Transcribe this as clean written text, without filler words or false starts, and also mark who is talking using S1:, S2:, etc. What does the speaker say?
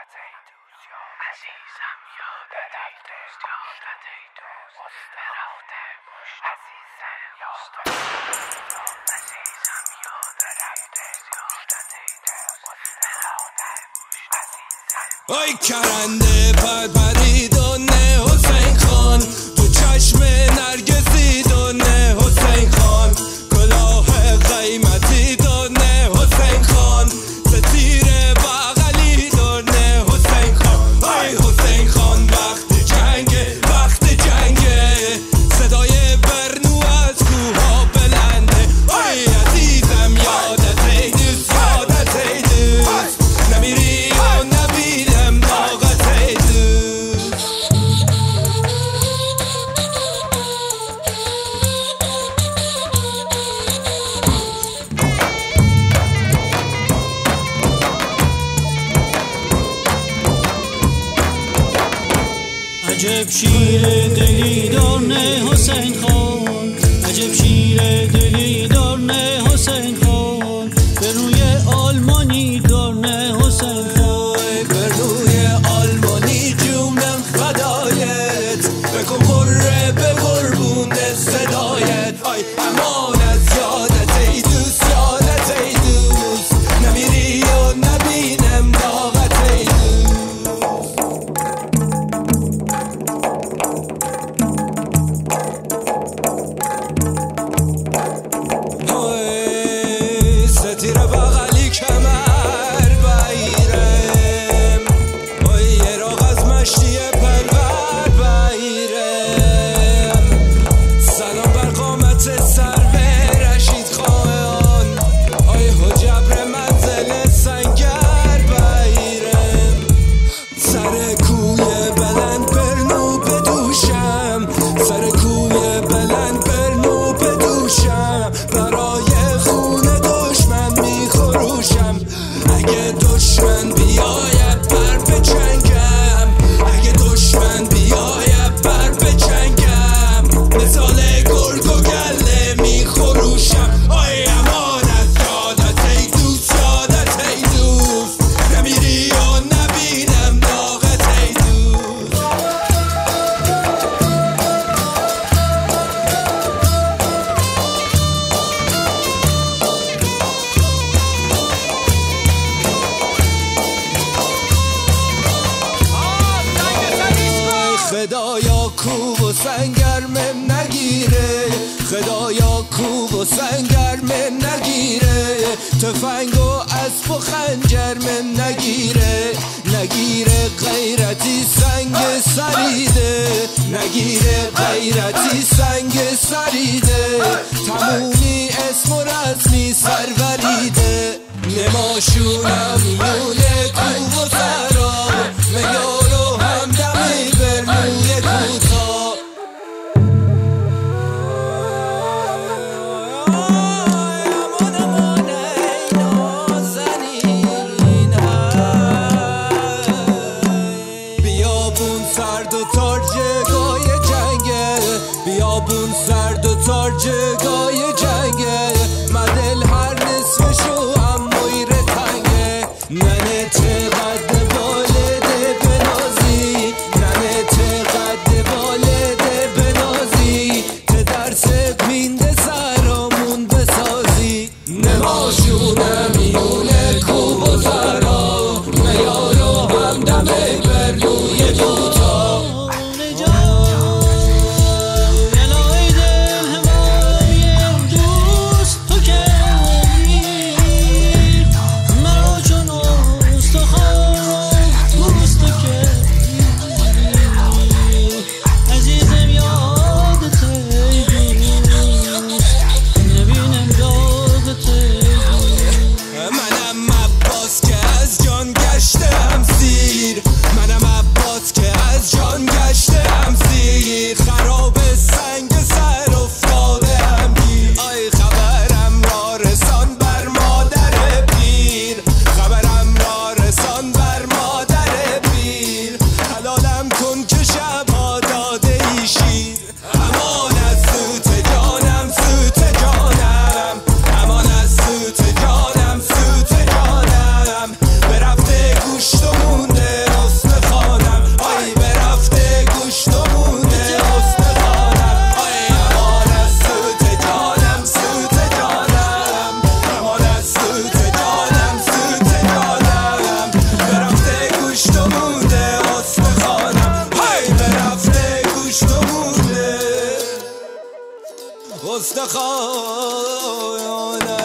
S1: ای کرنده پد پریدونه حسین خان، تو چشم نرگسی دونه حسین خان، کلاه قیمتی دونه حسین خان، ستیر بغلی دونه حسین خان. ای حسین خان وقت جنگه صدای برنو از کوها بلنده. ای عزیزم یادت ای دوست، یادت ای دوست، نمیری و نبینم طاقت ای دوست.
S2: عجب شیر دلی دارنه حسین خان، عجب شیر دلی دارنه حسین خان، به روی آلمانی دارنه حسین خان،
S1: به روی آلمانی جونم فدایت، بکن قره به قربون صدایت. آی امان از یادت ای دوست، یادت ای دوست، نمیری و نبینم طاقت ای دوست. ستیر بغلی کمر بایرم، یه راغ از مشتی پرور بایرم، سلام بر قامت سر رشید خان، حجبر منزل سنگر بایرم، سر کوی بلند برنو بدوشم، سر کوی بلند برنو بدوشم، برای خون دشمن میخروشم. اگه دشمن بیاید بر بجنگم، اگه دشمن بیاید بر بجنگم، مثال گرگ و گله میخروشم. آی امان از یادت ای دوست، یادت ای دوست، نمیری و نبینم طاقت ای دوست. خدایا کوب و سنگرمم نگیره، خدایا کوب و سنگرمم نگیره، تفنگ و اسب و خنجرمم نگیره، نگیره غیرتی سنگ سریده، نگیره غیرتی سنگ سریده، تمومی اسم و رسمی سروریده، نماشونم میونه کوب و سرا، میار و همدمی برنوی کوتا. امان امان ای نازنین، بیابون سرد و تار جگای جنگه، بیابون سرد و تار جگای جنگه، مدل هر نصفشو هم مویر تنگه، ننه چقدر والده بنازی، ننه چقدر والده بنازی، چه درست مینده سرامون بسازی، نماشونه میونه کوب و سرا، میارو همدمه برنوی دوتا.
S2: تو که
S1: استخوانم